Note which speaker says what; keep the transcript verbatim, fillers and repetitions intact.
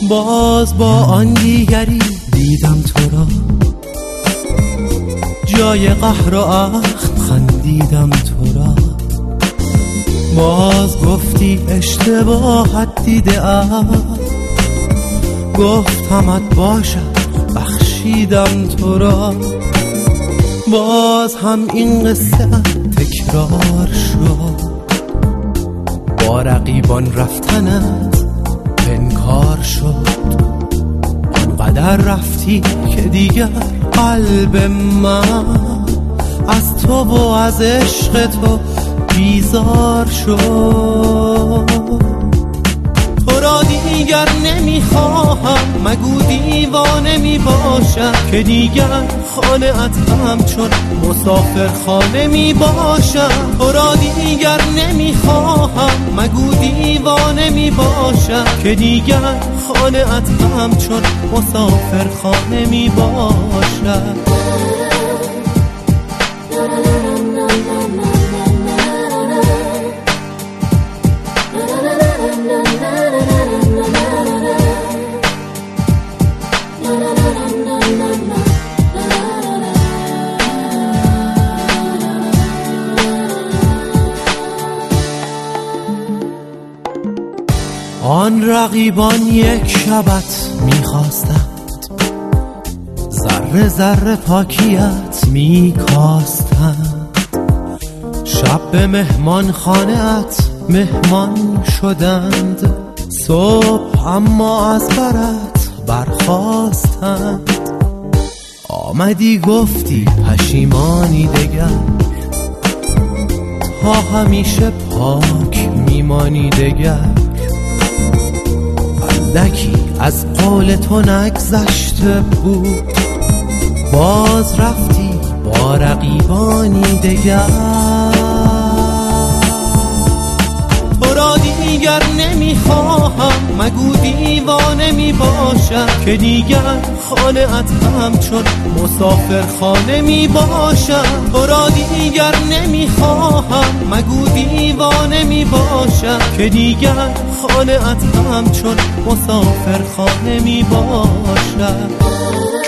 Speaker 1: باز با آن دیگری دیدم تو را، جای قهر و اخم خندیدم تو را. باز گفتی اشتباهت دیده ام، گفتمت باشد بخشیدم تو را. باز هم این قصه تکرار شد، با رقیبان رفتنت انکار شد. آنقدر رفتی که دیگر قلب من از تو و از عشق تو بیزار شد. تو را دیگر نمیخواهم، مگو دیوانه می باشم که دیگر خانه ات همچون مسافر خانه می باشم. تو را دیگر نمیخواهم، مگو دیوانه می باشم که دیگر خانه ات همچون مسافر خانه می باشم. آن رقیبان یک شبت میخواستند، ذره ذره پاکیت میکاستند. شب به مهمان خانه‌ات مهمان شدند، صبح اما از برت برخاستند. آمدی گفتی پشیمانی دگر، تا همیشه پاک میمانی دگر. اندکی از قول تو نگذشته بود، باز رفتی با رقیبانی دگر. تو را دیگر نمیخواهم، مگو دیوانه می باشم که دیگر خانه ات همچون مسافر خانه می باشم. تو را دیگر نمیخواهم، مگو دیوانه می باشم که دیگر خانه ات همچون مسافر خانه می باشم.